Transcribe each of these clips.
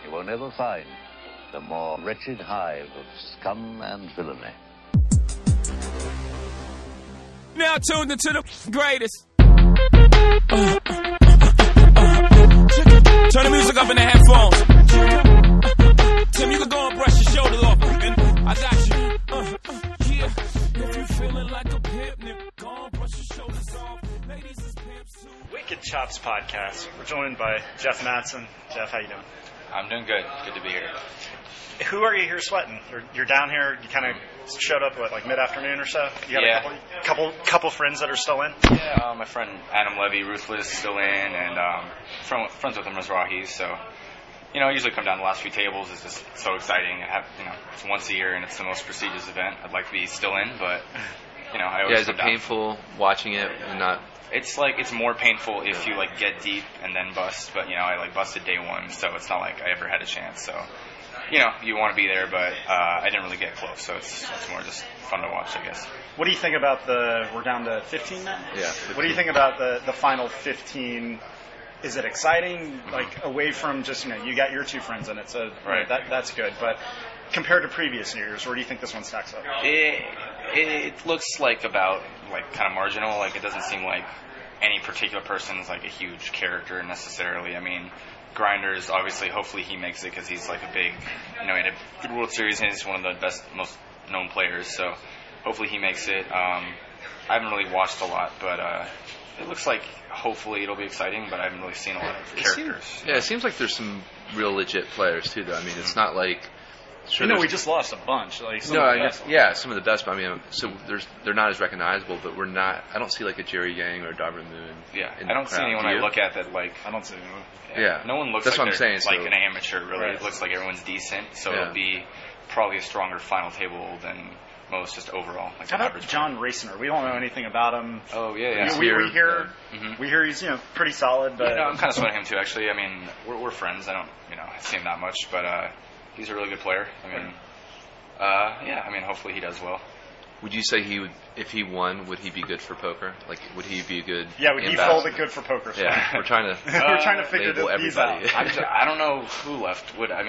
you will never find the more wretched hive of scum and villainy. Now tuned into the greatest. Turn the music up in the headphones. Tim, you can go and brush your shoulders off, man. I got you. Yeah. If you feeling like a pimp, nigga, go and brush your shoulders off. Ladies is pimps too. Wicked Chops podcast. We're joined by Jeff Madsen. Jeff, how you doing? I'm doing good. Good to be here. Who are you here sweating? You're down here. You kind of showed up at like mid-afternoon or so. You got a couple friends that are still in. Yeah, my friend Adam Levy, Ruthless, still in, and friends with him Mizrahi. So, I usually come down the last few tables. It's just so exciting. It's once a year and it's the most prestigious event. I'd like to be still in, but I always is it painful watching it and not? It's more painful if you get deep and then bust. But I busted day one, so it's not like I ever had a chance. So. You want to be there, but I didn't really get close, so it's more just fun to watch, I guess. What do you think about we're down to 15 now? Yeah. 15. What do you think about the final 15? Is it exciting? Away from just, you got your two friends in it, so right. That's good. But compared to previous years, where do you think this one stacks up? It looks about kind of marginal. It doesn't seem like any particular person's a huge character necessarily. I mean, Grinders, obviously, hopefully he makes it because he's a big, he had a good World Series and he's one of the best, most known players. So hopefully he makes it. I haven't really watched a lot, but it looks like hopefully it'll be exciting. But I haven't really seen a lot of characters. It seems like there's some real legit players too, though. I mean, it's not like. Sure, we just lost a bunch. Some of the best. But I mean, so they're not as recognizable. But we're not. I don't see a Jerry Yang or a Darvin Moon. Yeah, I don't see anyone I look at that I don't see anyone. Yeah, no one looks That's like what they're I'm saying, an amateur. Really, right. It looks like everyone's decent. So it'll be probably a stronger final table than most, just overall. How about John Raciner? We don't know anything about him. Oh yeah. We hear he's pretty solid. But I'm kind of sweating him too. Actually, I mean we're friends. I don't see him that much, but he's a really good player. I mean. Hopefully he does well. Would you say if he won, would he be good for poker? Would he be a good? Yeah, would he fold it good for poker? Yeah, we're trying to figure these out. I don't know who left.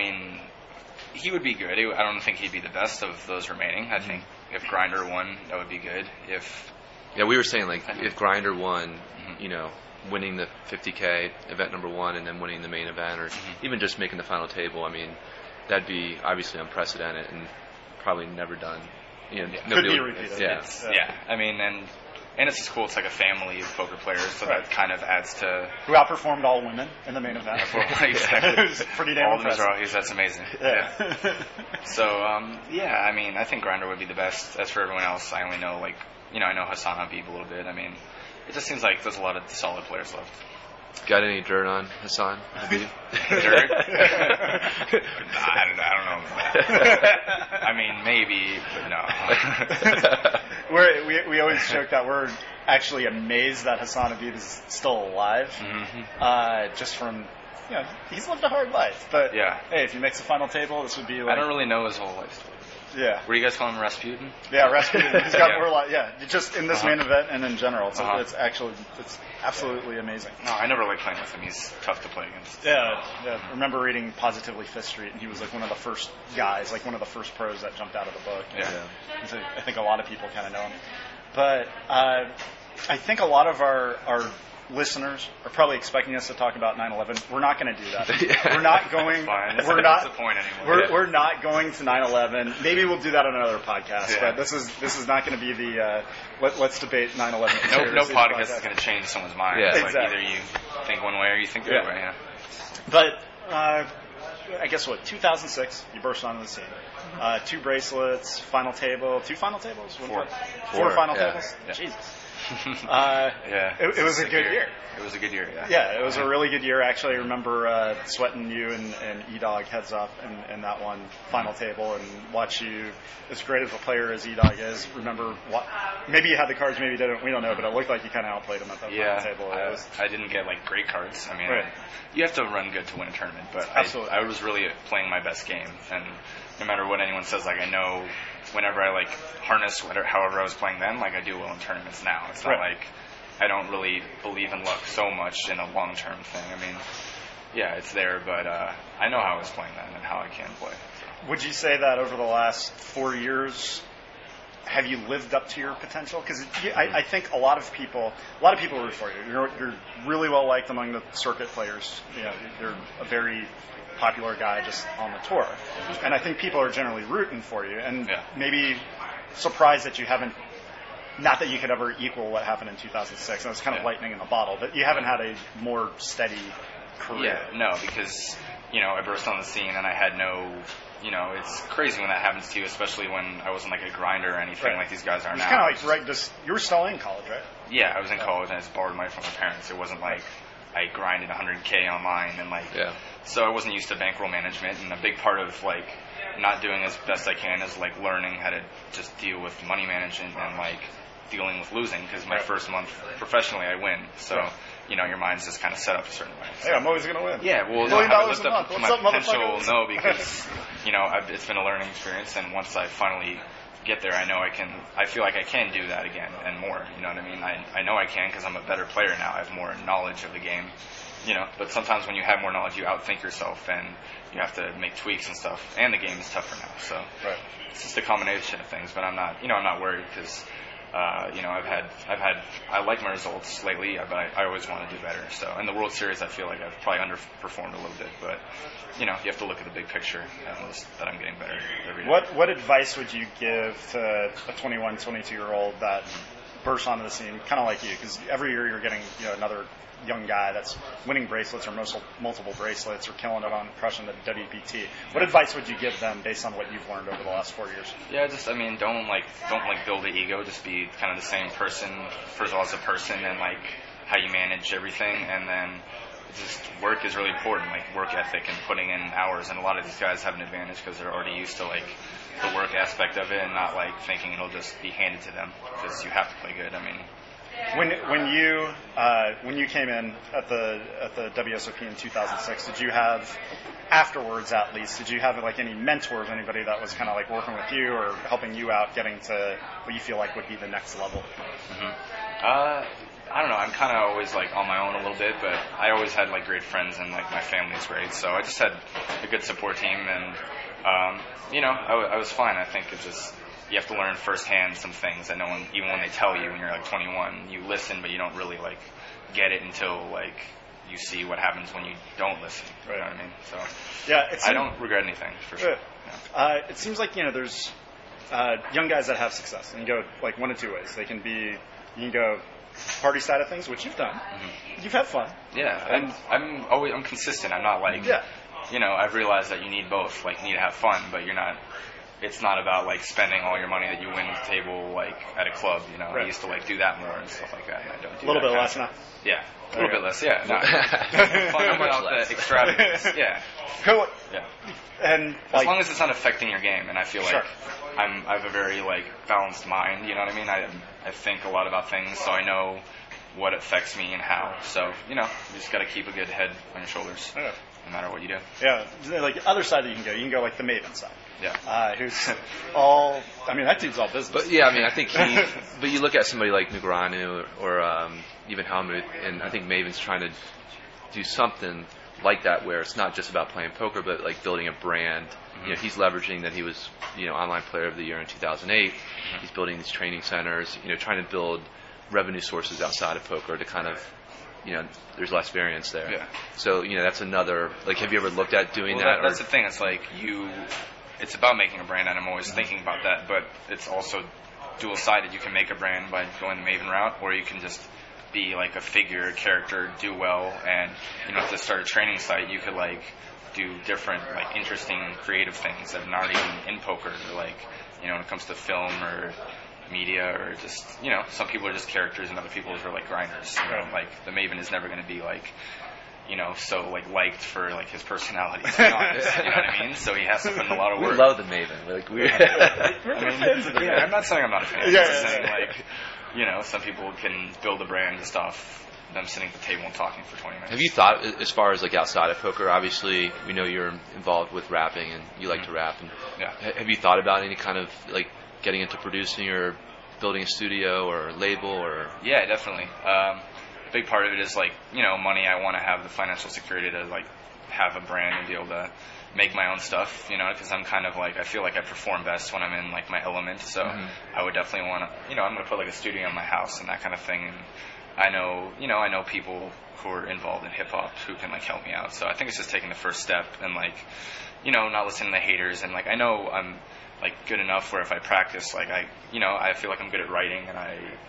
He would be good. I don't think he'd be the best of those remaining. I think if Grinder won, that would be good. We were saying if Grinder won, winning the 50K event number one and then winning the main event, or even just making the final table. I mean, that'd be obviously unprecedented and probably never done. Could be repeated. Yeah. I mean, and it's just cool. It's like a family of poker players, so that kind of adds to. Who outperformed all women in the main event? Exactly. It was pretty damn impressive. That's amazing. Yeah. So, I think Grinder would be the best. As for everyone else, I only know I know Hassan Habib a little bit. I mean, it just seems like there's a lot of solid players left. Got any dirt on Hassan Habib? Dirt? I don't know about that. I mean, maybe, but no. We always joke that we're actually amazed that Hassan Habib is still alive. Just from, he's lived a hard life. But, hey, if he makes the final table, this would be I don't really know his whole life story. Yeah. Were you guys calling him Rasputin? Yeah, Rasputin. He's got more just in this main event and in general. It's absolutely amazing. No, I never liked playing with him. He's tough to play against. Yeah. I remember reading Positively Fifth Street, and he was one of the first guys, one of the first pros that jumped out of the book. Yeah. So I think a lot of people kind of know him. But I think a lot of our listeners are probably expecting us to talk about 9/11. We're not going to do that. We're not going. Fine. We're not. That's the point anymore. We're not going to 9/11. Maybe we'll do that on another podcast. But this is not going to be the let's debate 9/11. No podcast is going to change someone's mind. Yeah. It's either you think one way or you think the other way. Yeah. But I guess 2006, you burst onto the scene. 2 bracelets, final table, 2 final tables, 4 final tables. Yeah. Jesus. It was a good year. It was a good year, Yeah, it was a really good year. Actually, I remember sweating you and E-Dog heads up in that one final table and watch you, as great of a player as E-Dog is, remember maybe you had the cards, maybe you didn't, we don't know, but it looked like you kind of outplayed him at that final table. I didn't get great cards. I mean, you have to run good to win a tournament, but I was really playing my best game, and no matter what anyone says, I know whenever I harness however I was playing then, I do well in tournaments now. It's not I don't really believe in luck so much in a long-term thing. I mean, yeah, it's there, but I know how I was playing then and how I can play. Would you say that over the last 4 years, have you lived up to your potential? Because I think a lot of people root for you. You're really well liked among the circuit players. You're a very popular guy just on the tour, and I think people are generally rooting for you, and maybe surprised that you haven't. Not that you could ever equal what happened in 2006. That was kind of lightning in the bottle, but you haven't had a more steady career. Yeah, no, because I burst on the scene and I had no. It's crazy when that happens to you, especially when I wasn't like a grinder or anything like these guys are now. It's kind of like you were still in college, right? Yeah, I was in college and I just borrowed money from my parents. It wasn't like I grinded 100K online and so I wasn't used to bankroll management, and a big part of like not doing as best I can is like learning how to just deal with money management and like dealing with losing, because my first month professionally I win, so your mind's just kind of set up a certain way. So. Yeah, I'm always going to win. Yeah, well, $1 million I lived a up month. to my potential, no, because it's been a learning experience, and once I finally get there, I feel like I can do that again and more. You know what I mean? I know I can because I'm a better player now. I have more knowledge of the game. But sometimes when you have more knowledge, you outthink yourself, and you have to make tweaks and stuff. And the game is tougher now, so it's just a combination of things. But I'm not worried because. I like my results lately, but I always want to do better. So in the World Series, I feel like I've probably underperformed a little bit, but you have to look at the big picture and that I'm getting better every day. What advice would you give to a 21, 22-year-old that bursts onto the scene, kind of like you? Because every year you're getting another young guy that's winning bracelets or multiple bracelets or killing it on crushing the WPT. What advice would you give them based on what you've learned over the last 4 years? Yeah, don't build an ego. Just be kind of the same person, first of all, as a person, and like how you manage everything, and then just work is really important, like work ethic and putting in hours. And a lot of these guys have an advantage because they're already used to like the work aspect of it, and not like thinking it'll just be handed to them because you have to play good. I mean. When you came in at the WSOP in 2006, did you have afterwards at least? Did you have like any mentors, anybody that was kind of like working with you or helping you out, getting to what you feel like would be the next level? I don't know. I'm kind of always like on my own a little bit, but I always had like great friends and like my family's great, so I just had a good support team, and I was fine. I think it's just. You have to learn firsthand some things that no one, even when they tell you when you're like 21, you listen, but you don't really like get it until like you see what happens when you don't listen. You know what I mean? So I don't regret anything for sure. Yeah. It seems like there's young guys that have success, and you go like one of two ways. You can go party side of things, which you've done. Mm-hmm. You've had fun. Yeah, I'm consistent. I'm not like I've realized that you need both. Like you need to have fun, but you're not. It's not about like spending all your money that you win at the table like at a club. I used to like do that more and stuff like that. And I don't do a little bit less now. Yeah, a little bit less. Yeah, no, fun without the extravagance. Yeah, cool. Yeah, and as long as it's not affecting your game, and I feel like I have a very like balanced mind. You know what I mean? I think a lot about things, so I know what affects me and how. So you just got to keep a good head on your shoulders. Yeah. No matter what you do. Yeah, like the other side that you can go like the Maven side. Yeah. Who's all, that dude's all business. But yeah, I think but you look at somebody like Negreanu or even Helmut, and I think Maven's trying to do something like that where it's not just about playing poker, but like building a brand. Mm-hmm. He's leveraging that he was, online player of the year in 2008. Mm-hmm. He's building these training centers, trying to build revenue sources outside of poker to kind of, there's less variance there. Yeah. So, that's another, like, have you ever looked at doing that? That's the thing. It's like it's about making a brand, and I'm always thinking about that, but it's also dual-sided. You can make a brand by going the Maven route, or you can just be like a figure, a character, do well, and to start a training site, you could like do different, like interesting, creative things that are not even in poker, or like, when it comes to film or media, or just some people are just characters and other people are like grinders. Like the Maven is never going to be like so like liked for like his personality, to be honest. You know what I mean? So he has to put in a lot of work. We love the Maven. We're fans of the Maven. I'm not saying I'm not a fan. I'm just saying like some people can build a brand just off them sitting at the table and talking for 20 minutes. Have you thought, as far as like outside of poker, obviously we know you're involved with rapping and you like to rap, and have you thought about any kind of like getting into producing or building a studio or label? Or yeah, definitely. big part of it is like, you know, money. I want to have the financial security to like have a brand and be able to make my own stuff, you know, because I'm kind of like, I feel like I perform best when I'm in like my element. So I would definitely want to, you know, I'm going to put like a studio in my house and that kind of thing. And I know people who are involved in hip hop who can like help me out. So I think it's just taking the first step and like, you know, not listening to the haters. And like, I know I'm like good enough where if I practice, like I feel like I'm good at writing, and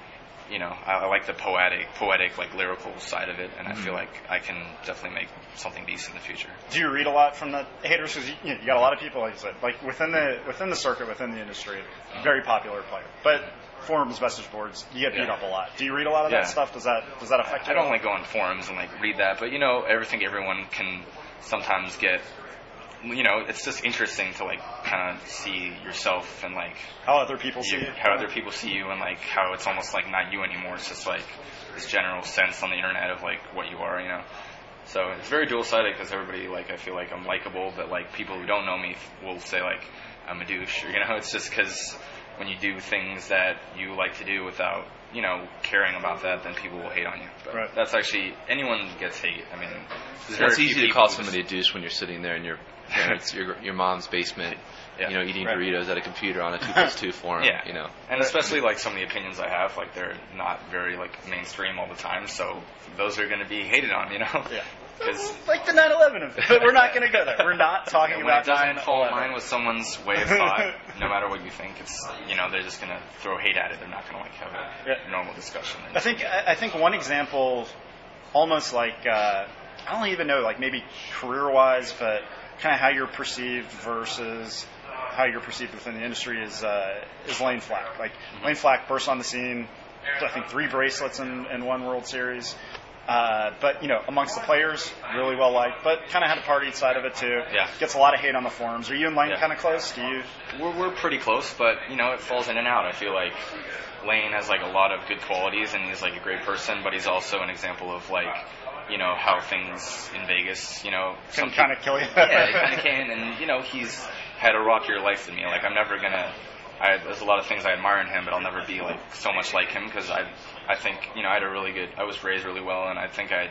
I like the poetic like lyrical side of it, and I feel like I can definitely make something decent in the future. Do you read a lot from the haters? Because you got a lot of people, like you said, like within the circuit, within the industry, very popular player, but forums, message boards, you get beat up a lot. Do you read a lot of that stuff? Does that affect you? I don't like go on forums and like read that, but you know, I think everyone can sometimes get, you know, it's just interesting to like kind of see yourself and like how other people see you. How other people see you, and like how it's almost like not you anymore. It's just like this general sense on the internet of like what you are, you know. So it's very dual-sided because everybody, like, I feel like I'm likable, but like people who don't know me will say like I'm a douche, or, you know. It's just because when you do things that you like to do without, you know, caring about that, then people will hate on you. But that's actually, anyone gets hate. I mean, it's easy to call somebody a douche when you're sitting there in your parents, your mom's basement, you know, eating burritos at a computer on a 2+2 forum, you know. And especially like some of the opinions I have, like they're not very like mainstream all the time, so those are going to be hated on, you know. Yeah. Like the 9/11, but we're not going to go there. We're not talking about 9/11. When it doesn't fall in line with someone's way of thought, no matter what you think, it's, you know, they're just going to throw hate at it. They're not going to like have a normal discussion. I think one example, almost like I don't even know, like maybe career-wise, but kind of how you're perceived versus how you're perceived within the industry is Lane Flack. Like Lane Flack burst on the scene, I think 3 bracelets in one World Series. But, you know, amongst the players, really well liked, but kind of had a party side of it too. Yeah. Gets a lot of hate on the forums. Are you and Lane kind of close? We're pretty close, but, you know, it falls in and out. I feel like Lane has like a lot of good qualities, and he's like a great person, but he's also an example of like, you know, how things in Vegas, you know, can kind of kill you. Yeah, they kind of can, and, you know, he's had a rockier life than me. Like, I'm never gonna. There's a lot of things I admire in him, but I'll never be like so much like him, because I think, you know, I was raised really well, and I think I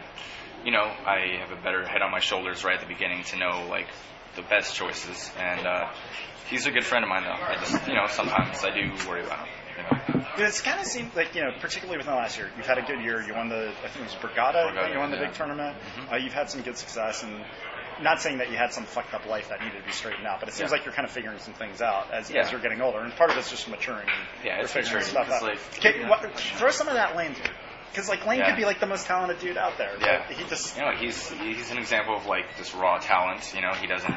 have a better head on my shoulders right at the beginning to know like the best choices, and he's a good friend of mine though. I just, you know, sometimes I do worry about him. You know. It's kind of seemed like, you know, particularly within the last year, you've had a good year. You won I think it was Borgata, you won the big tournament. You've had some good success, and not saying that you had some fucked up life that needed to be straightened out, but it seems like you're kind of figuring some things out as you're getting older, and part of it's just maturing. And it's figuring maturing. stuff out. Like, throw some of that Lane through. Because like Lane could be like the most talented dude out there. Yeah. He just, you know, he's an example of like just raw talent. You know, he doesn't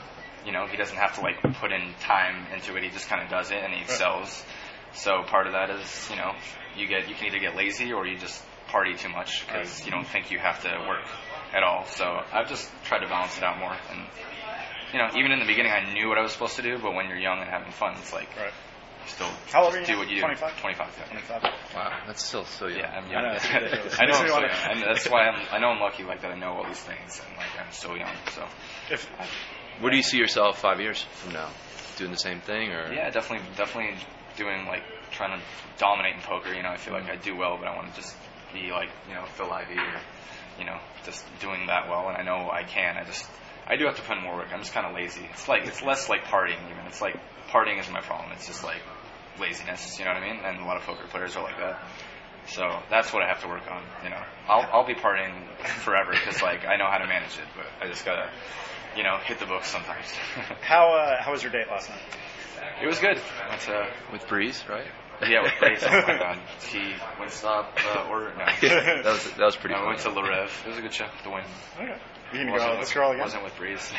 have to like put in time into it. He just kind of does it, and he excels. So part of that is, you know, you can either get lazy or you just party too much because you don't think you have to work at all. So I've just tried to balance it out more. And, you know, even in the beginning, I knew what I was supposed to do, but when you're young and having fun, it's like still how old are you do what you 25? do. 25. Yeah. 25. Wow, that's still so young. Yeah, I'm young. I know. I know I'm so young. And that's why I know I'm lucky like that. I know all these things, and like I'm so young. So, where do you see yourself 5 years from now? Doing the same thing, or? Yeah, definitely doing like trying to dominate in poker. You know, I feel like I do well, but I want to just be like, you know, Phil Ivey, or, you know, just doing that well. And I know I can. I do have to put in more work. I'm just kind of lazy. It's less like partying even. It's like partying isn't my problem. It's just like laziness. You know what I mean? And a lot of poker players are like that. So that's what I have to work on. You know, I'll be partying forever because like I know how to manage it, but I just gotta, you know, hit the books sometimes. How was your date last night? It was good. With Breeze, right? Yeah, with Breeze. Oh my God, he wouldn't stop or no. that was pretty. No, we went to Le Rev. It was a good show. The win. Okay. You can go out with this girl again? Wasn't with Breeze.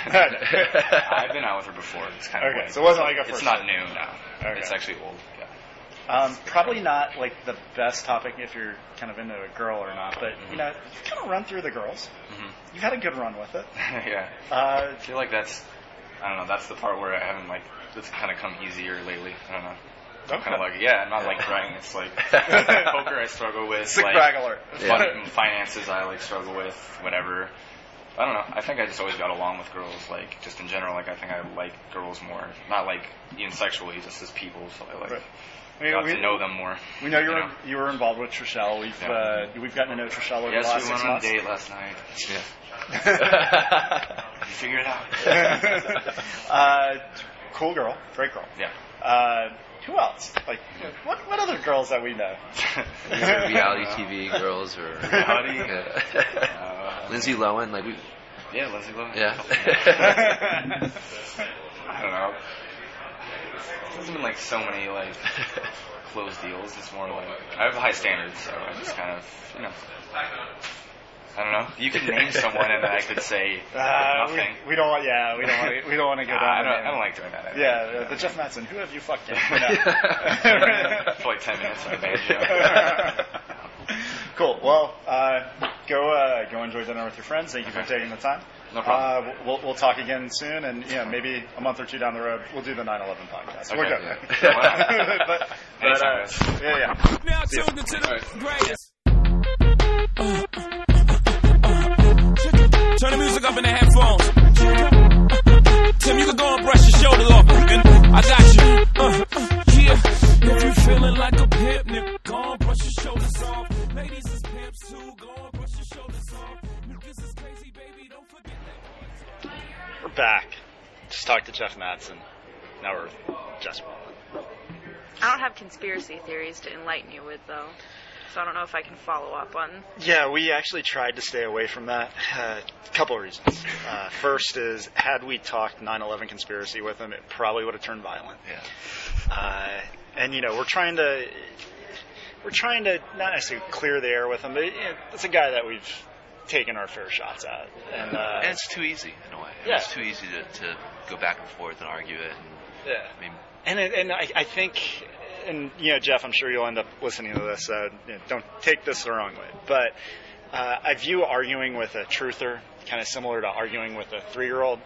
I've been out with her before. It's kind of okay. So it wasn't like a first. It's not new now. Okay. It's actually old. Probably not like the best topic if you're kind of into a girl or not, but you know, you kind of run through the girls. You've had a good run with it. Yeah. I feel like that's the part where I haven't like, it's kind of come easier lately. I don't know. I'm kind of like, I'm not like trying. It's like poker I struggle with. Sick like, brag alert. Finances I like struggle with, whatever. I don't know. I think I just always got along with girls, like just in general. Like I think I like girls more, not like even sexually, just as people. So I like, got to know them more. We know you were involved with Trishelle. We've gotten to know Trishelle over the last 6 months. Yes, we went on a date last night. Yeah. You figure it out. Cool girl, great girl. Yeah. Who else? Like, what other girls that we know? Reality TV girls or Reality? Yeah. Lindsay Lohan, like we. Yeah, Lindsay Lohan. Yeah. I don't know. There's been like so many like closed deals. It's more like I have high standards, so I just kind of I don't know. You could name someone and I could say nothing. We don't want. Yeah, we don't want to go down. I don't like doing that. Yeah, the Jeff Mattson. Who have you fucked yet? For like 10 minutes on a banjo. Cool. Well, go enjoy dinner with your friends. Thank you for taking the time. No problem. We'll talk again soon, and maybe a month or two down the road, we'll do the 9/11 podcast. Okay. We're good. Yeah. but yeah. Now tuned into the greatest. Turn the music up in the headphones. Tim, you can go and brush your shoulders off, man. I got you. Yeah. If you feeling like a pimp, nigga, go and brush your shoulders off. Ladies is pimps too, go and brush your shoulders off. Niggas is crazy, baby, don't forget that. We're back. Just talked to Jeff Mattson. Now we're just. I don't have conspiracy theories to enlighten you with, though. So I don't know if I can follow up on. Yeah, we actually tried to stay away from that. A couple of reasons. First is, had we talked 9/11 conspiracy with him, it probably would have turned violent. Yeah. And we're trying to not necessarily clear the air with him, but it's a guy that we've taken our fair shots at. And it's too easy in a way. Yeah. It's too easy to go back and forth and argue it. And, I mean, I think. And, Jeff, I'm sure you'll end up listening to this, so don't take this the wrong way. But I view arguing with a truther kind of similar to arguing with a 3-year-old.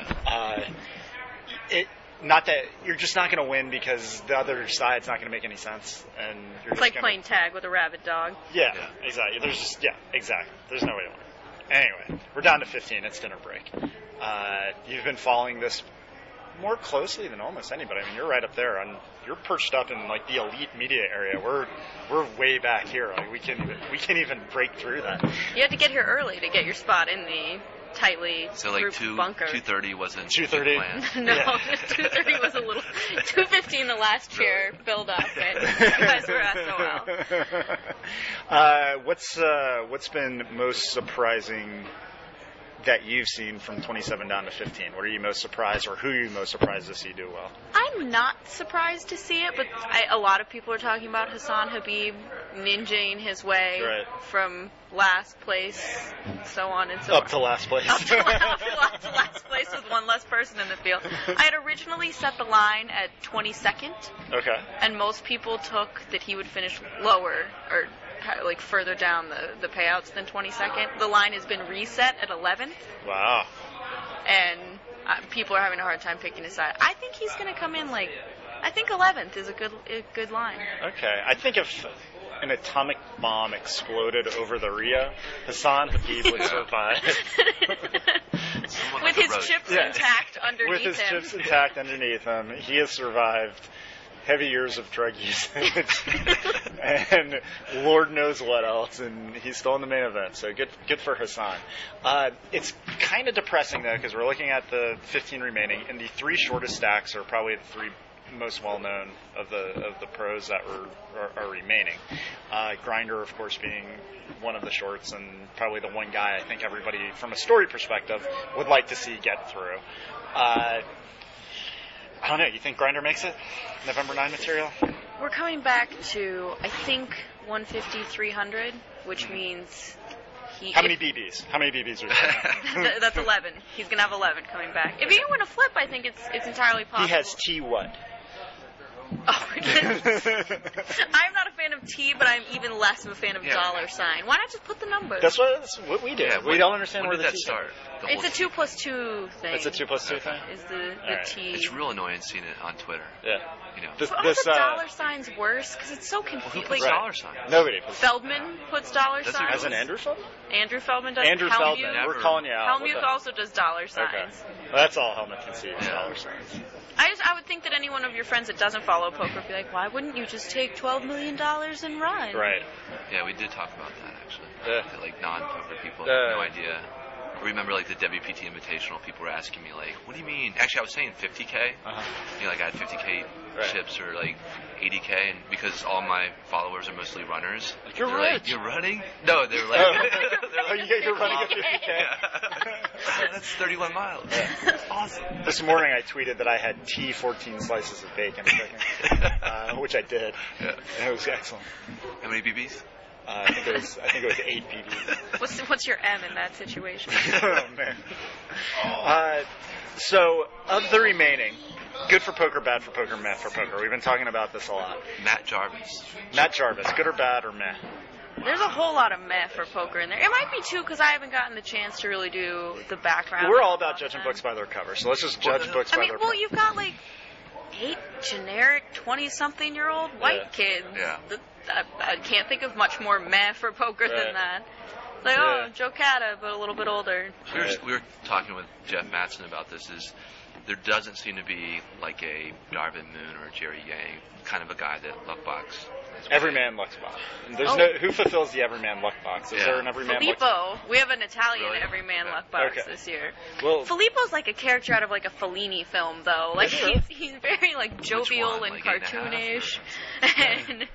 Yeah. Not that you're just not going to win because the other side's not going to make any sense. And you're It's like playing tag with a rabid dog. Yeah, exactly. Exactly. There's no way to win. Anyway, we're down to 15. It's dinner break. You've been following this more closely than almost anybody. I mean, you're right up there, and you're perched up in like the elite media area. We're way back here. Like we can't even break through that. You had to get here early to get your spot in the tightly grouped bunker. 2:30 wasn't 2:30. No, 2:30 was a little. 2:15 the last chair filled up. But you guys were SOL. What's been most surprising that you've seen from 27 down to 15? What are you most surprised, or who are you most surprised to see do well? I'm not surprised to see it, but a lot of people are talking about Hassan Habib ninjaing his way from last place, so on and so on. Up to last place. Up to last place with one less person in the field. I had originally set the line at 22nd. Okay. And most people took that he would finish lower, or like further down the payouts than 22nd. The line has been reset at 11th. Wow. And people are having a hard time picking a side. I think he's going to come in I think 11th is a good line. Okay. I think if an atomic bomb exploded over the Rio, Hassan Habib would survive. With his chips intact underneath him. With his chips intact underneath him. He has survived heavy years of drug usage and Lord knows what else, and he's still in the main event, so good for Hassan. It's kind of depressing, though, because we're looking at the 15 remaining, and the 3 shortest stacks are probably the 3 most well-known of the pros that are remaining. Grinder, of course, being one of the shorts, and probably the one guy I think everybody, from a story perspective, would like to see get through. I don't know. You think Grinder makes it? November 9 material? We're coming back to, I think, 150, 300, which means How many BBs? How many BBs are there? That's 11. He's going to have 11 coming back. If he can win a flip, I think it's entirely possible. He has T what? Oh, my goodness. I'm not a fan fan of T, but I'm even less of a fan of dollar sign. Why not just put the numbers? That's what we do. Yeah, we don't understand where did the that T start. It's a 2 plus 2 thing. It's a 2 plus 2 thing? Is the right. T. It's real annoying seeing it on Twitter. Yeah. You know. Are the dollar signs worse? Because it's so confusing. Who puts dollar signs? Nobody. Feldman puts dollar signs. As in Andrew Feldman? Andrew Feldman does. Andrew Feldman. We're calling you out. Helmuth also does dollar signs. Okay. Well, that's all Helmut can see is dollar signs. I would think that any one of your friends that doesn't follow poker would be like, why wouldn't you just take $12 million and run? Right. Yeah, we did talk about that, actually. Yeah. Like, non-poker people have no idea. I remember, like, the WPT Invitational, people were asking me, like, what do you mean? Actually, I was saying 50K. You know, like, I had 50K chips or, like, 80K, and because all my followers are mostly runners. Like, you're rich. Like, you're running? No, they're like... you're running at 50K? Yeah. That's 31 miles. Yeah. That's awesome. This morning I tweeted that I had 14 slices of bacon cooking, which I did. Yeah. And it was excellent. How many BBs? I think it was 8 BBs. What's your M in that situation? Oh, man. So, of the remaining, good for poker, bad for poker, meh for poker. We've been talking about this a lot. Matt Jarvis, good or bad or meh? There's a whole lot of meh for poker in there. It might be, too, because I haven't gotten the chance to really do the background. We're all about judging books by their cover, so let's just judge books by their cover. Well, you've got, like, 8 generic 20-something-year-old white kids. Yeah. I can't think of much more meh for poker than that. Like, Joe Cata, but a little bit older. We were talking with Jeff Mattson about this. There doesn't seem to be like a Darvin Moon or a Jerry Yang kind of a guy that Luckbox. Everyman Luckbox. There's who fulfills the Everyman Luckbox? Is there an Everyman Filippo. Luckbox? We have an Italian Everyman Luckbox this year. Well, Filippo's like a character out of like a Fellini film, though. Like he's very like jovial and cartoonish, and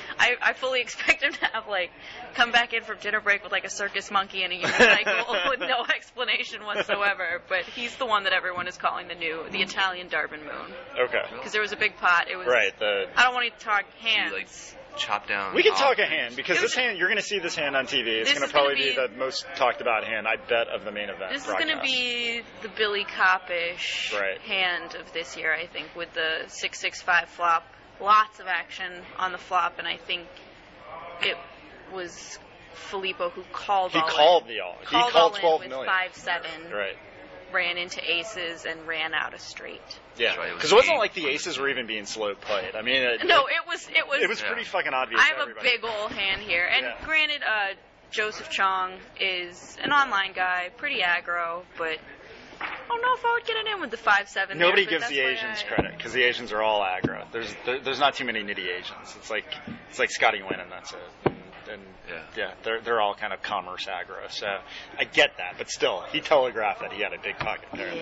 I fully expect him to have like come back in from dinner break with like a circus monkey and a unicycle with no explanation whatsoever. But he's the one that everyone is calling the Italian Darvin Moon. Okay. Because there was a big pot. It was right. I don't want to talk hands. Like chop down. We can talk a hand because this hand you're going to see this hand on TV. It's going to probably be the most talked about hand, I bet, of the main event. This is going to be the Billy Coppish hand of this year, I think, with the 6-6-5 flop. Lots of action on the flop, and I think it was Filippo who called all in. He called 12 million. 5-7. Right. Ran into aces and ran out a straight. Yeah, because it wasn't like the aces were even being slow played. I mean, it was pretty fucking obvious. I have a big old hand here, and granted, Joseph Chong is an online guy, pretty aggro, but I don't know if I would get it in with the 5-7. Nobody gives the Asians credit because the Asians are all aggro. There's not too many nitty Asians. It's like Scotty Nguyen and that's it. And they're all kind of commerce aggro. So I get that, but still, he telegraphed that he had a big pocket there.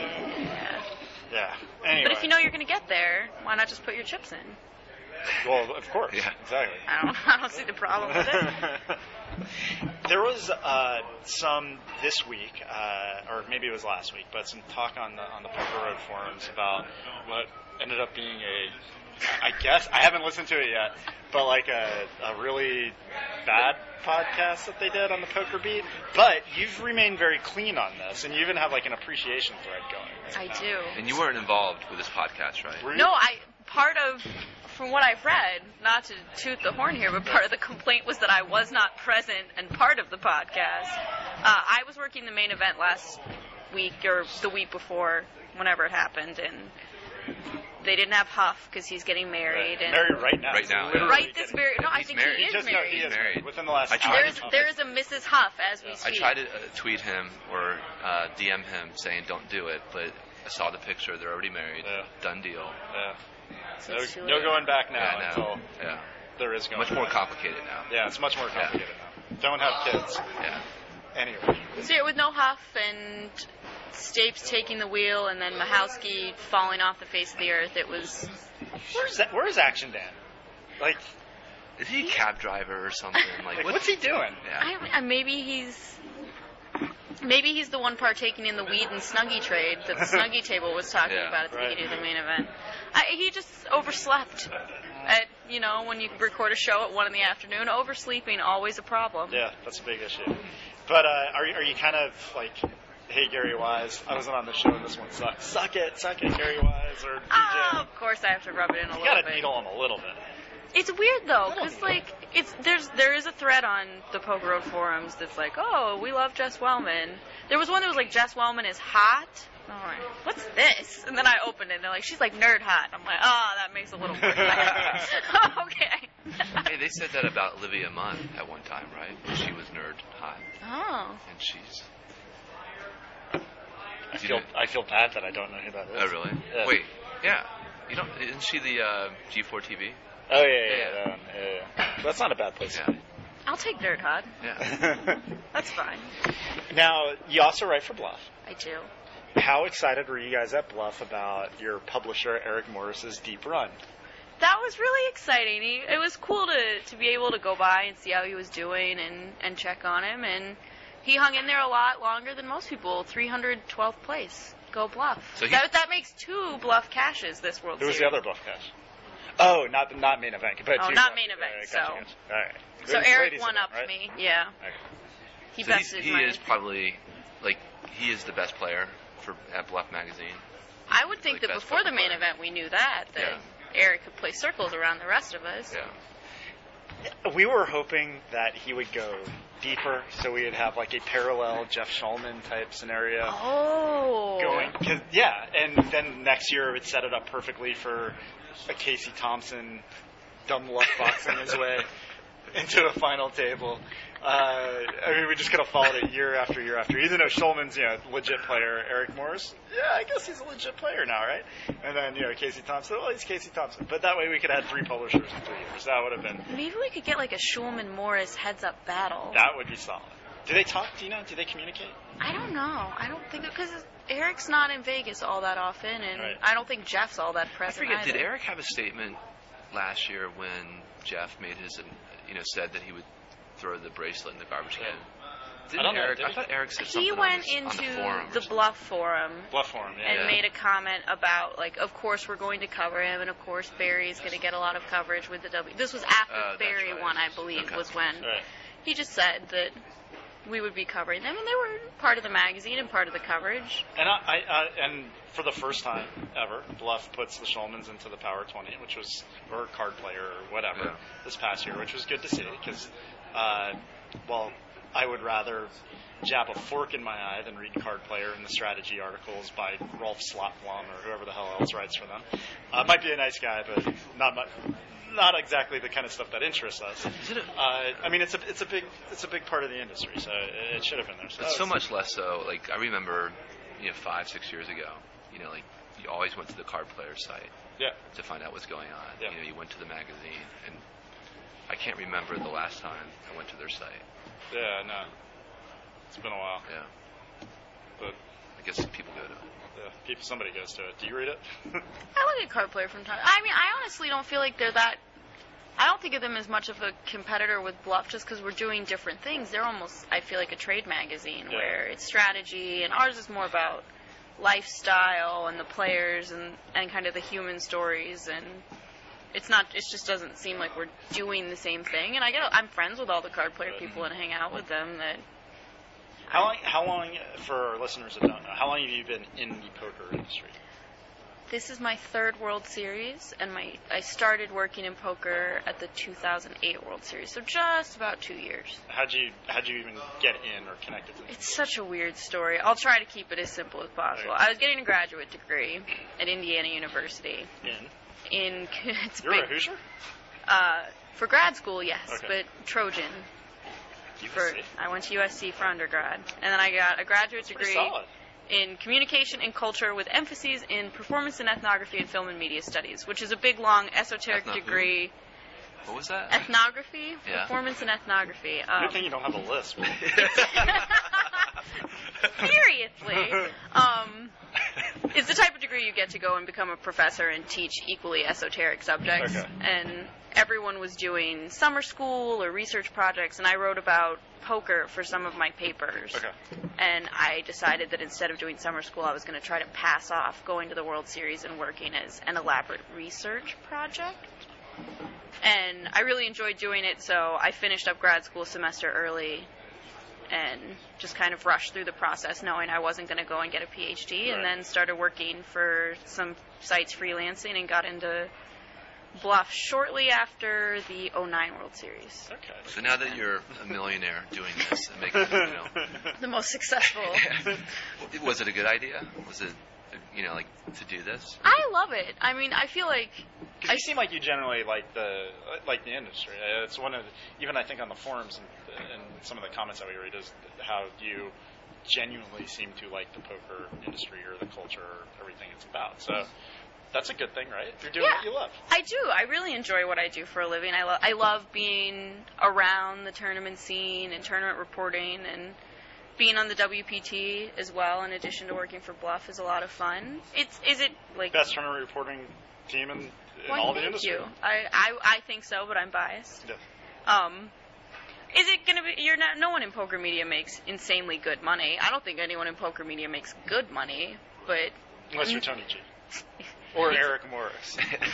Yeah. Anyway. But if you know you're going to get there, why not just put your chips in? Well, of course. Yeah. Exactly. I don't see the problem with it. There was some this week, or maybe it was last week, but some talk on the Poker Road forums about what ended up being I guess I haven't listened to it yet, but like a really bad podcast that they did on the Poker Beat. But you've remained very clean on this, and you even have like an appreciation thread going. I do. And you weren't involved with this podcast, right? No, from what I've read, not to toot the horn here, but part of the complaint was that I was not present and part of the podcast. I was working the main event last week or the week before, whenever it happened, and they didn't have Huff because he's getting married. And married right now. Right now. Right this very. No, I think married. he is married. He is married. Within the last. There is a Mrs. Huff as we speak. I tried to tweet him or DM him saying don't do it, but I saw the picture. They're already married. Yeah. Done deal. Yeah. No going back now until there is going much more complicated now. Yeah, it's much more complicated now. Don't have kids. Yeah. Anyway. So with no Huff and Stapes taking the wheel and then Mahowski falling off the face of the earth, it was... Where's Action Dan? Like... Is he a cab driver or something? Like what's he doing? Yeah. Maybe he's the one partaking in the weed and Snuggie trade that the Snuggie table was talking about at the beginning of the main event. He just overslept. When you record a show at 1 in the afternoon, oversleeping always a problem. Yeah, that's a big issue. But are you kind of like, hey Gary Wise, I wasn't on the show and this one sucks. Suck it, Gary Wise or DJ. Of course I have to rub it in a little bit. You gotta needle him a little bit. It's weird though, because like there is a thread on the Poker Road forums that's like, oh, we love Jess Wellman. There was one that was like, Jess Wellman is hot. I'm like, what's this? And then I opened it and they're like, she's like nerd hot. I'm like, oh, that makes a little more sense. Okay. Hey, they said that about Olivia Munn at one time, right? She was nerd hot. Oh. And she's. I feel bad that I don't know who that is. Oh really? Yeah. Wait, yeah. You don't? Isn't she the G4 TV? Oh yeah. That's not a bad place. Yeah. I'll take nerd hot. Yeah. That's fine. Now, you also write for Bluff. I do. How excited were you guys at Bluff about your publisher Eric Morris's deep run? That was really exciting. It was cool to be able to go by and see how he was doing and check on him. And he hung in there a lot longer than most people. 312th place. Go Bluff. So that makes 2 Bluff caches this World Series. Who was the other Bluff cache? Oh, not main event. But not main event. Gotcha. All right. So Eric one-upped me. Yeah. Okay. He is probably, like, he is the best player at Bluff Magazine. I would think that before the main event we knew that Eric could play circles around the rest of us. Yeah. We were hoping that he would go deeper, so we would have like a parallel Jeff Shulman type scenario going. And then next year it would set it up perfectly for a Casey Thompson dumb luck boxing his way into a final table. I mean, we just could have followed it year after year after. Even though Shulman's, legit player, Eric Morris, I guess he's a legit player now, right? And then, Casey Thompson, he's Casey Thompson. But that way we could have 3 publishers in 3 years. That would have been... Maybe we could get like a Shulman-Morris heads-up battle. That would be solid. Do they talk? Do you know? Do they communicate? I don't know. I don't think... Because Eric's not in Vegas all that often, and I don't think Jeff's all that present either. Did Eric have a statement last year when Jeff made his, said that he would throw the bracelet in the garbage can? I thought Eric said something. He went into the Bluff Forum. And made a comment about, like, of course we're going to cover him, and of course Barry's going to get a lot of coverage with the W. This was after the Barry one, I believe, was when he just said that we would be covering them, and they were part of the magazine and part of the coverage. And and for the first time ever, Bluff puts the Shulmans into the Power 20, which was, or card player or whatever, this past year, which was good to see, because, I would rather jab a fork in my eye than read Card Player in the strategy articles by Rolf Slotblom or whoever the hell else writes for them. Might be a nice guy, but not exactly the kind of stuff that interests us. I mean, it's a big part of the industry, so it should have been there. So much less so. Like, I remember, 5-6 years ago, like you always went to the Card Player site to find out what's going on. Yeah. You went to the magazine, and I can't remember the last time I went to their site. Yeah, no. It's been a while. Yeah. But I guess people go to it. Yeah, somebody goes to it. Do you read it? I look at Card Player from time. I mean, I honestly don't feel like they're that. I don't think of them as much of a competitor with Bluff just because we're doing different things. They're almost, I feel like, a trade magazine where it's strategy, and ours is more about lifestyle and the players and kind of the human stories, and it just doesn't seem like we're doing the same thing. And I'm friends with all the Card Player people and hang out with them. How long, for our listeners that don't know, how long have you been in the poker industry? This is my 3rd World Series, and I started working in poker at the 2008 World Series, so just about 2 years. How'd you even get in or connected to it? It's such a weird story. I'll try to keep it as simple as possible. I was getting a graduate degree at Indiana University. You're a Hoosier? For grad school, yes, okay. But Trojan. USC? I went to USC for undergrad, and then I got a graduate degree in communication and culture with emphases in performance and ethnography and film and media studies, which is a big, long, esoteric degree. What was that? Ethnography, performance and ethnography. Good thing you don't have a list. Seriously. It's the type of degree you get to go and become a professor and teach equally esoteric subjects. Okay. And everyone was doing summer school or research projects, and I wrote about poker for some of my papers. Okay. And I decided that instead of doing summer school, I was going to try to pass off going to the World Series and working as an elaborate research project. And I really enjoyed doing it, so I finished up grad school a semester early and just kind of rushed through the process knowing I wasn't going to go and get a PhD, and then started working for some sites freelancing and got into Bluff shortly after the 2009 World Series. Okay. So now that you're a millionaire doing this and making, the most successful. Was it a good idea? Was it, like to do this? I love it. I mean, I feel like you seem like you generally like the industry. It's one of even I think on the forums and some of the comments that we read is how you genuinely seem to like the poker industry or the culture or everything it's about. So that's a good thing, right? You're doing what you love. I do. I really enjoy what I do for a living. I love being around the tournament scene and tournament reporting, and being on the WPT as well, in addition to working for Bluff, is a lot of fun. Is it like best tournament reporting team in all the industry? Thank you. I think so, but I'm biased. Yeah. Is it going to be? No one in poker media makes insanely good money. I don't think anyone in poker media makes good money, but unless you're Tony G. Or Eric Morris.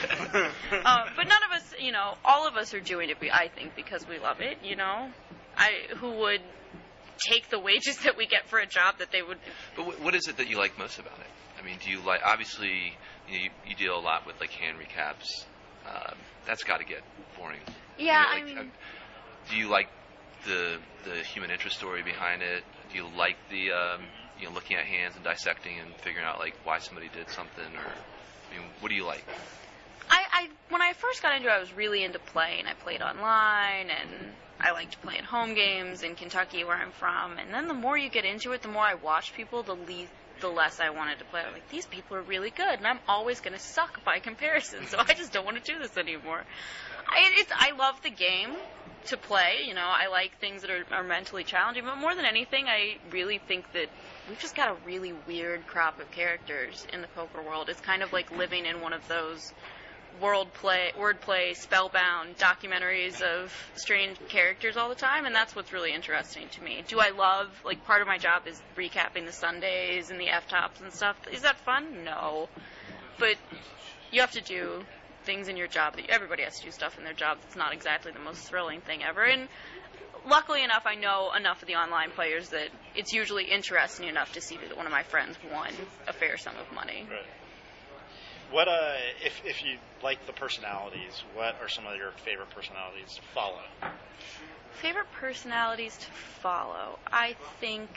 But none of us, all of us are doing it, I think, because we love it, who would take the wages that we get for a job that they would... But what is it that you like most about it? I mean, do you like... Obviously, you deal a lot with, hand recaps. That's got to get boring. Yeah, do you like the human interest story behind it? Do you like the, looking at hands and dissecting and figuring out, why somebody did something, or... what do you like? When I first got into it, I was really into playing. I played online, and I liked playing home games in Kentucky, where I'm from. And then the more you get into it, the more I watch people, the less I wanted to play. I was like, these people are really good, and I'm always going to suck by comparison, so I just don't want to do this anymore. I love the game to play. I like things that are mentally challenging, but more than anything, I really think that we've just got a really weird crop of characters in the poker world. It's kind of like living in one of those wordplay, spellbound documentaries of strange characters all the time, and that's what's really interesting to me. Do I love, part of my job is recapping the Sundays and the F-tops and stuff. Is that fun? No. But you have to do things in your job that everybody has to do stuff in their job that's not exactly the most thrilling thing ever. And luckily enough, I know enough of the online players that it's usually interesting enough to see that one of my friends won a fair sum of money. Right. What if you like the personalities, what are some of your favorite personalities to follow? Favorite personalities to follow? I think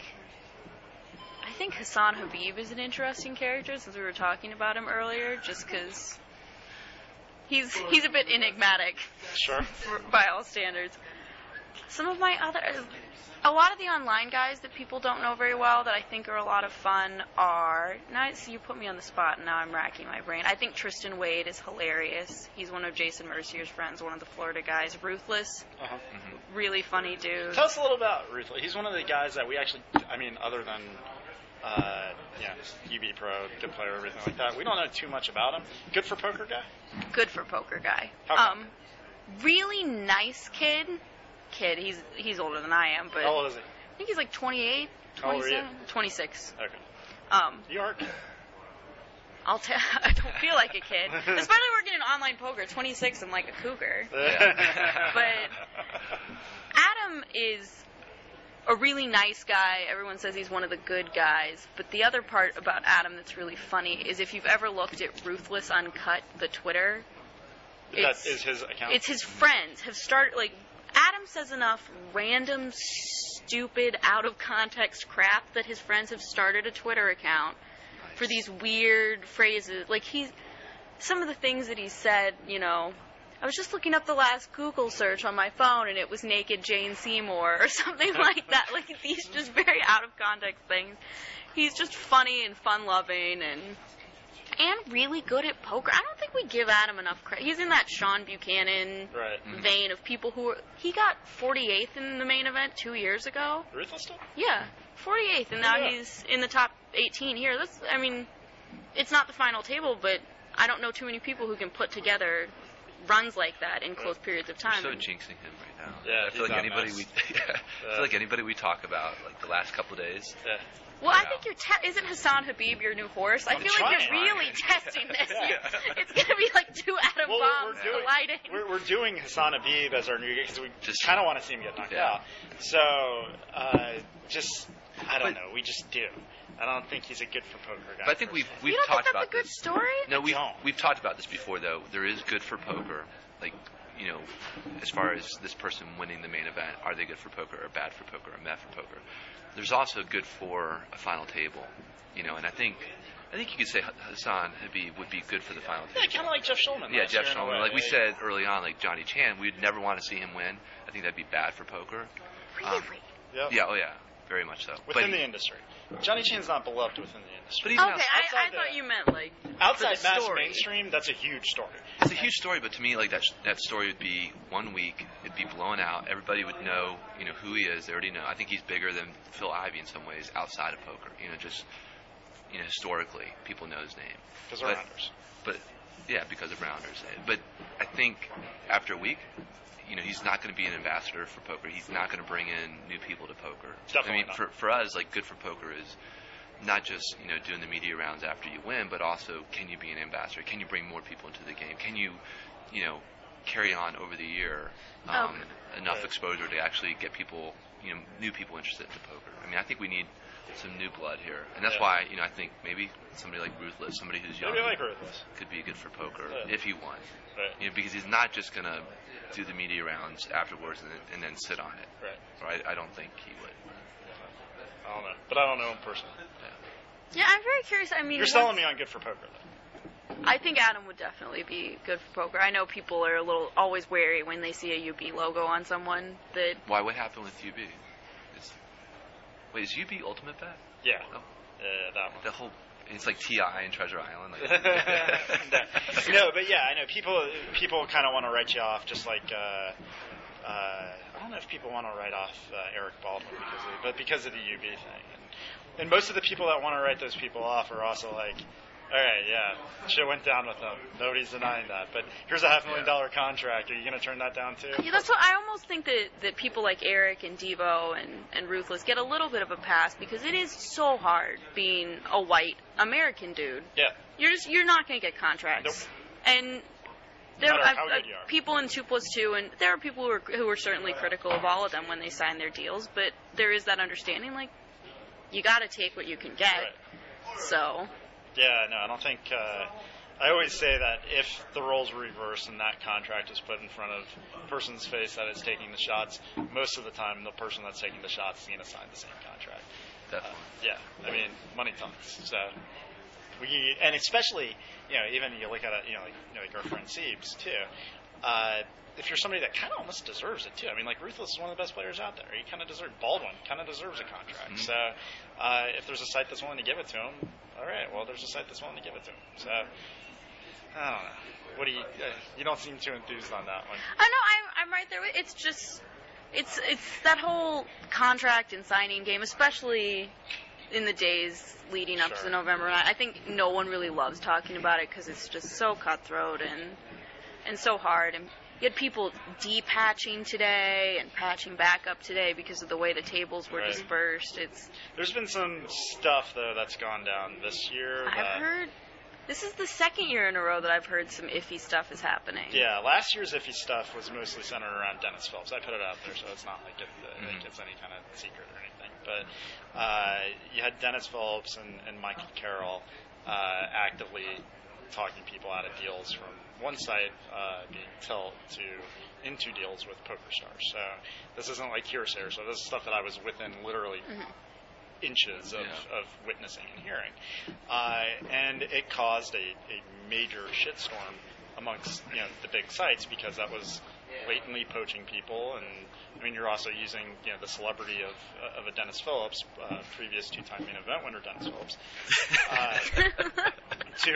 Hassan Habib is an interesting character, since we were talking about him earlier, just because he's a bit enigmatic. Sure. By all standards. Some of my a lot of the online guys that people don't know very well that I think are a lot of fun are, now see, you put me on the spot and now I'm racking my brain. I think Tristan Wade is hilarious. He's one of Jason Mercier's friends, one of the Florida guys. Ruthless. Uh-huh. Mm-hmm. Really funny dude. Tell us a little about Ruthless. He's one of the guys that we actually, other than UB Pro, good player, everything like that, we don't know too much about him. Good for poker guy? Good for poker guy. How come? Really nice kid. He's older than I am, but how old is he? I think he's 28, 27, how old are you? 26. Okay. You are a kid. I don't feel like a kid, especially working in online poker. 26, I'm like a cougar. But Adam is a really nice guy. Everyone says he's one of the good guys. But the other part about Adam that's really funny is if you've ever looked at Ruthless Uncut, the Twitter. That is his account. It's his friends have started Adam says enough random, stupid, out-of-context crap that his friends have started a Twitter account for these weird phrases. Some of the things that he said, I was just looking up the last Google search on my phone and it was naked Jane Seymour or something like that. These just very out-of-context things. He's just funny and fun-loving and really good at poker. I don't think we give Adam enough credit. He's in that Sean Buchanan vein of people who he got 48th in the main event 2 years ago. Ruthless stuff? Yeah, 48th, and now he's in the top 18 here. It's not the final table, but I don't know too many people who can put together runs like that in close periods of time. You're so jinxing him right now. Yeah, I feel like anybody we talk about the last couple of days. Yeah. Well, I think isn't Hassan Habib your new horse? I feel like you're really testing this. It's going to be like 2 atom bombs colliding. We're doing Hassan Habib as our new guy because we just kind of want to see him get knocked out. So, I don't know. We just do. I don't think he's a good for poker guy. But I think we've you don't talked think about that's a good this. story? No, we've talked about this before though. There is good for poker, like, you know, as far as this person winning the main event, are they good for poker or bad for poker or bad for poker? There's also good for a final table, you know, and I think you could say Hassan would be good for the final table. Yeah, kind of like Jeff Shulman. Yeah, Jeff Shulman. Like we said early on, like Johnny Chan, we'd never want to see him win. I think that'd be bad for poker. Really? Yeah. Oh yeah, very much so. Within the industry. Johnny Chan's not beloved within the industry. But okay, I thought you meant like outside mass story. mainstream. That's a huge story. It's a huge story, but to me, like that story would be 1 week. It'd be blown out. Everybody would know, you know, who he is. They already know. I think he's bigger than Phil Ivey in some ways outside of poker. You know, just historically, people know his name. Because of Rounders. But yeah, because of Rounders. But I think after a week, you know, he's not going to be an ambassador for poker. He's not going to bring in new people to poker. Definitely not. For us, like, good for poker is not just, you know, doing the media rounds after you win, but also, can you be an ambassador? Can you bring more people into the game? Can you, you know, carry on over the year enough exposure to actually get people, you know, new people interested in poker? I mean, I think we need some new blood here, and that's why, you know, I think maybe somebody like Ruthless, somebody who's young, could be good for poker if he won. Right. You know, because he's not just going to do the media rounds afterwards and then sit on it. Right. I don't think he would. I don't know, but I don't know him personally. Yeah, I'm very curious. I mean, you're selling me on good for poker, though. I think Adam would definitely be good for poker. I know people are always wary when they see a UB logo on someone. That why? What happened with UB? Is UB Ultimate Bet? Yeah. Oh. That one. The whole. It's like TI and Treasure Island. Like. No, but yeah, I know people kind of want to write you off, just like I don't know if people want to write off Eric Baldwin because of the UB thing, and most of the people that want to write those people off are also like, all right, yeah, shit went down with them. Nobody's denying that. But here's a $500,000 contract. Are you going to turn that down too? Yeah, that's what I almost think that people like Eric and Devo and Ruthless get a little bit of a pass because it is so hard being a white American dude. Yeah. You're not going to get contracts. Nope. And there are people in 2+2, and there are people who are certainly critical of all of them when they sign their deals. But there is that understanding, like you got to take what you can get. Right. So. Yeah, no, I don't think. I always say that if the roles were reversed and that contract is put in front of the person's face that is taking the shots, most of the time the person that's taking the shots is going to sign the same contract. Definitely. Yeah, I mean, money talks. So and especially, you know, even you look at it, like our friend Siebes too. If you're somebody that kind of almost deserves it too. I mean, like Ruthless is one of the best players out there. He kind of deserves. Baldwin kind of deserves a contract. Mm-hmm. So if there's a site that's willing to give it to him, all right. Well, there's a site that's willing to give it to him. So I don't know. What do you don't seem too enthused on that one. I know. I'm right there. It's just it's that whole contract and signing game, especially in the days leading up to the November 9th. I think no one really loves talking about it because it's just so cutthroat and so hard. And you had people de-patching today and patching back up today because of the way the tables were dispersed. There's been some stuff, though, that's gone down this year. I've heard. This is the second year in a row that I've heard some iffy stuff is happening. Yeah, last year's iffy stuff was mostly centered around Dennis Phillips. I put it out there, so it's not like it's any kind of secret or anything. But you had Dennis Phillips and Michael Carroll actively talking people out of deals from one site being tilt into deals with PokerStars. So this isn't like hearsay. So this is stuff that I was within literally inches of witnessing and hearing. And it caused a major shitstorm amongst the big sites because that was blatantly poaching people. And I mean, you're also using the celebrity of a Dennis Phillips, previous two-time main event winner Dennis Phillips, to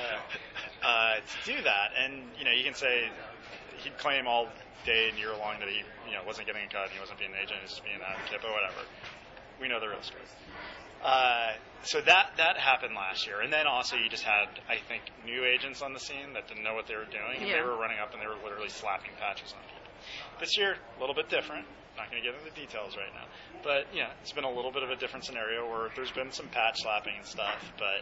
do that. And you can say he'd claim all day and year long that he wasn't getting a cut, and he wasn't being an agent, he was just being an advocate, but whatever. We know the real story. So that happened last year. And then also you just had, I think, new agents on the scene that didn't know what they were doing. And they were running up and they were literally slapping patches on people. This year, a little bit different. Not going to get into the details right now. But, it's been a little bit of a different scenario where there's been some patch slapping and stuff. But,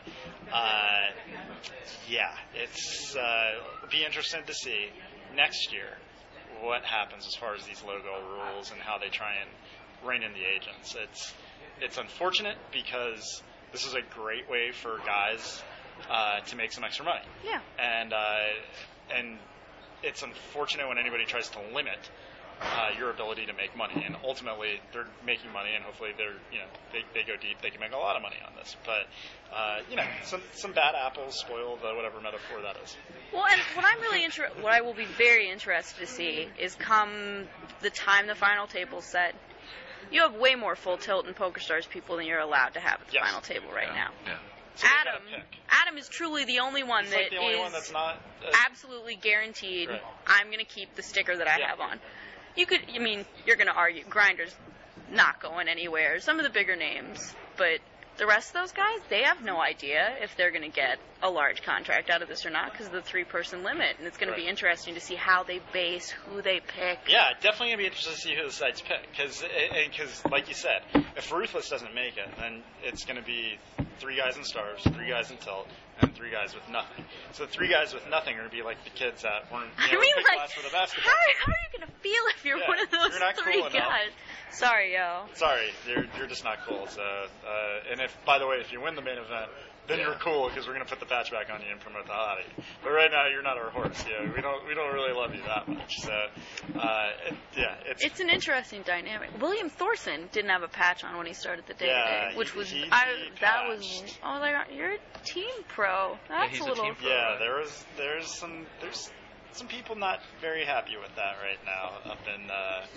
it's be interesting to see next year what happens as far as these logo rules and how they try and rein in the agents. It's unfortunate because this is a great way for guys to make some extra money. Yeah. And it's unfortunate when anybody tries to limit your ability to make money, and ultimately they're making money, and hopefully they go deep. They can make a lot of money on this, but some bad apples spoil the whatever metaphor that is. Well, and what I will be very interested to see is come the time the final table's set. You have way more full tilt and PokerStars people than you're allowed to have at the final table right now. Yeah. So Adam is truly the only one that the only one that's not absolutely guaranteed. Right. I'm going to keep the sticker that I have on. You're going to argue Grinder's not going anywhere. Some of the bigger names, but the rest of those guys, they have no idea if they're going to get a large contract out of this or not because of the 3-person limit, and it's going to be interesting to see how they base, who they pick. Yeah, definitely going to be interesting to see who the sites pick, because like you said, if Ruthless doesn't make it, then it's going to be 3 guys in stars, 3 guys in tilt, and 3 guys with nothing. So the 3 guys with nothing are going to be like the kids that weren't picked class for the basketball. How are you going to feel if you're one of those 3 cool guys? Sorry, yo. Sorry, you're just not cool. So, and by the way, if you win the main event, then you're cool because we're gonna put the patch back on you and promote the hottie. But right now, you're not our horse. Yeah, we don't really love you that much. So, it's an interesting dynamic. William Thorson didn't have a patch on when he started the day-to-day, which was you're a team pro. That's a little. There's some people not very happy with that right now up in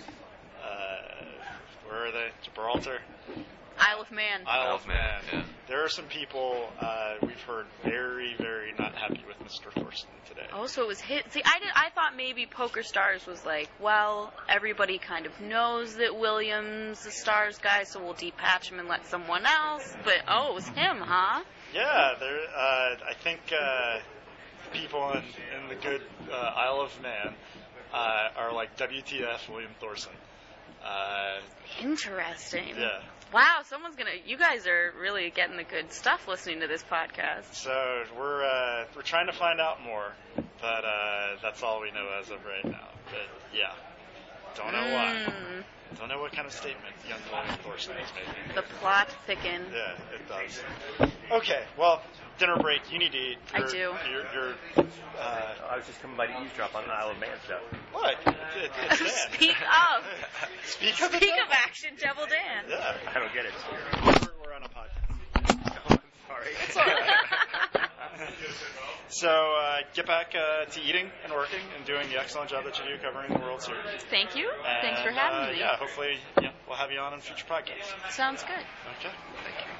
where are they? Gibraltar. Isle of Man. Isle of Man. Yeah. There are some people we've heard very, very not happy with Mr. Thorson today. Oh, so it was hit. See, I thought maybe PokerStars was like, well, everybody kind of knows that Williams the Stars guy, so we'll depatch him and let someone else. But it was him, huh? Yeah, I think people in the good Isle of Man are like WTF William Thorson. Interesting. Yeah. Wow, you guys are really getting the good stuff listening to this podcast. So we're trying to find out more, but that's all we know as of right now. But yeah, don't know why. Don't know what kind of statement young William Thorson is making. The plot thickens. Yeah, it does. Okay, well, dinner break. You need to eat. I do. I was just coming by to eavesdrop on an Isle of Man show. What? It's Dan. Speak of Action Devil Dan. Yeah. I don't get it. We're on a podcast. Sorry. It's all right. So get back to eating and working and doing the excellent job that you do covering the World Series. Thank you. Thanks for having me. Yeah, hopefully we'll have you on in future podcasts. Sounds good. Okay. Thank you.